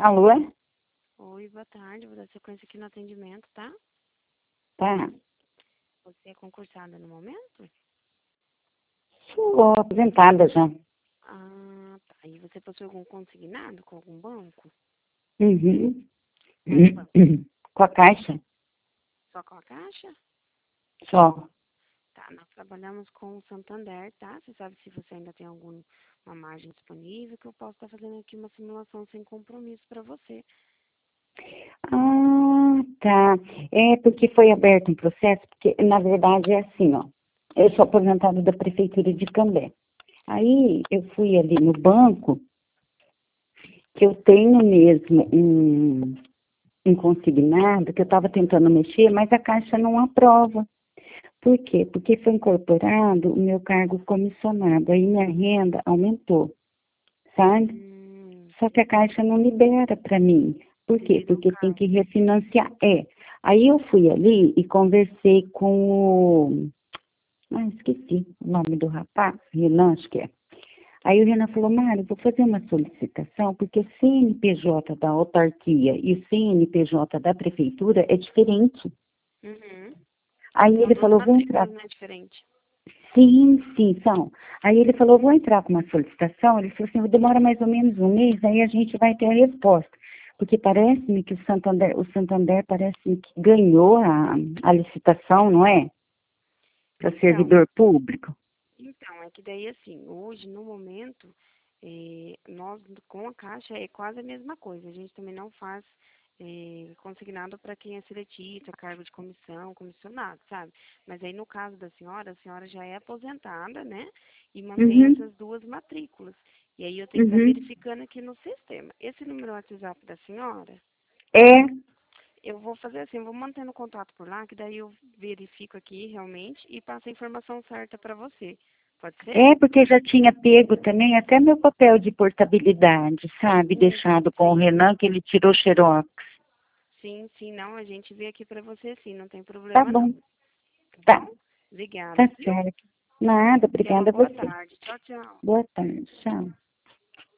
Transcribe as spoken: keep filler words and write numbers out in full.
Alô? Oi, boa tarde. Vou dar sequência aqui no atendimento, tá? Tá. Você é concursada no momento? Sou aposentada já. Ah, tá. E você possui algum consignado com algum banco? Uhum. Qual banco? Com a caixa? Só com a Caixa? Só. Tá, nós trabalhamos com o Santander, tá? Você sabe se você ainda tem alguma margem disponível, que eu posso estar fazendo aqui uma simulação sem compromisso para você. Ah, tá. É porque foi aberto um processo, porque na verdade é assim, ó. Eu sou aposentada da Prefeitura de Cambé. Aí eu fui ali no banco, que eu tenho mesmo um, um consignado, que eu estava tentando mexer, mas a Caixa não aprova. Por quê? Porque foi incorporado o meu cargo comissionado, aí minha renda aumentou, sabe? Hum, Só que a Caixa não libera para mim. Por quê? liberou o Porque tem cargo. que refinanciar. É. Aí eu fui ali e conversei com o... Ah, esqueci o nome do rapaz, Renan, acho que é. Aí o Renan falou, Mário, vou fazer uma solicitação, porque o C N P J da autarquia e o C N P J da prefeitura é diferente. Uhum. Aí São ele duas falou, vou entrar. matrículas, né, diferentes. Sim, sim, são. Aí ele falou, vou entrar com uma solicitação. Ele falou assim, demora mais ou menos um mês, aí a gente vai ter a resposta. Porque parece-me que o Santander, o Santander parece que ganhou a, a licitação, não é? Para Então, servidor público. Então, é que daí assim, hoje, no momento, eh, nós com a Caixa é quase a mesma coisa. A gente também não faz eh, consignado para quem é seletista, cargo de comissão, comissionado, sabe? Mas aí no caso da senhora, a senhora já é aposentada, né? E mantém Uhum, essas duas matrículas. E aí eu tenho que estar uhum. verificando aqui no sistema. Esse número WhatsApp da senhora, É, eu vou fazer assim, eu vou mantendo contato por lá, que daí eu verifico aqui realmente e passo a informação certa para você. Pode ser? é porque já tinha pego também até meu papel de portabilidade, sabe? Sim, Deixado com o sim, Renan, que ele tirou xerox. sim, sim, não, a gente vê aqui para você sim, não tem Tá problema não, bom, tá tá, bom? Obrigada, tá viu? certo. Nada, Tenha uma obrigada a boa você. tarde. Tchau, tchau. Boa tarde, tchau.